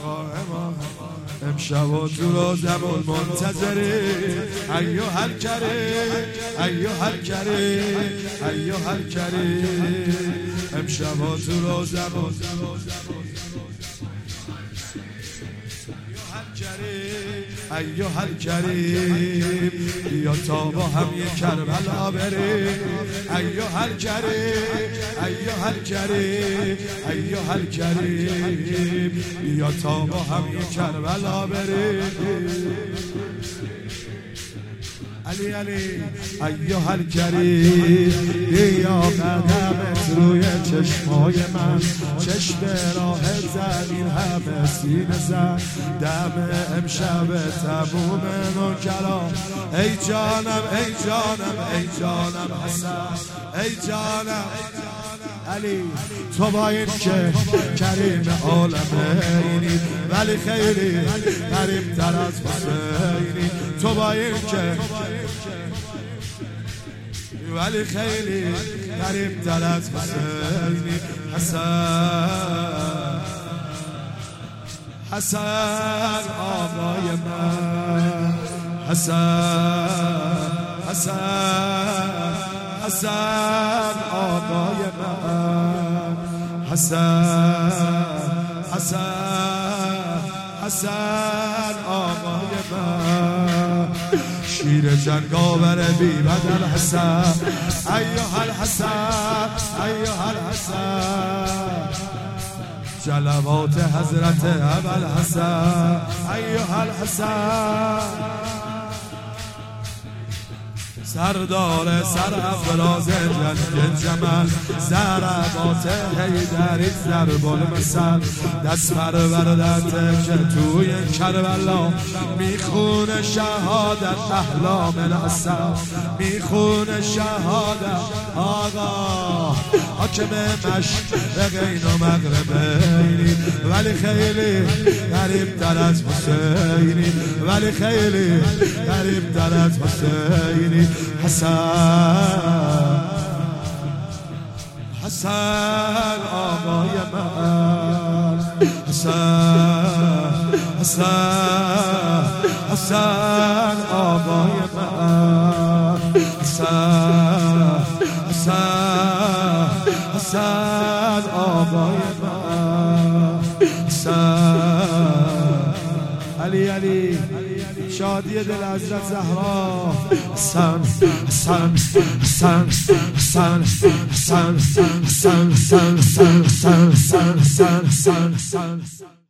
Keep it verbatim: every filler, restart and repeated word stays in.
آقا ما امشب و تو روزمون منتظری ایو هر کریم ایو هر کریم ایو هر کریم امشب و تو روزمون ایو هر کریم بیا تا با هم یک کربلا بریم ایو هر کریم ایو هر کریم ایو هر کریم بیا تا با هم یک کربلا بریم علی علی ایو هر کریم بیا قدمت روی چشمای من چشم راه زمین همه سینه زن دم امشب تموم نوکرا ای جانم ای جانم ای جانم حسن ای جانم علی تو با این که کریم عالمینی ولی خیلی قریب تر از حسینی تو با این که ولی خیلی قریب تر از حسینی حسن حسن آقای من حسن حسن حسن آقای من حسن حسن حسن آقای من شیر جنگاور بی بدل حسن ایها الحسن ایها الحسن جلوات حضرت ابوالحسن ایها الحسن سردار سرافراز جنگ جمل ضربات حیدری ضرب المثل دست پروردت که توی کربلا میخونه شهادت احلام الاسد میخونه شهادت آقا حاکم مشرقین و مغربینی ولی خیلی قریب تر از حسینی ولی خیلی قریب تر از حسینی حسن حسن آقای من حسن حسن حسن آقای من حسن حسن حسن آقای من حسن علی علی شادی دل حضرت زهرا حسن حسن حسن حسن حسن حسن حسن حسن حسن حسن حسن حسن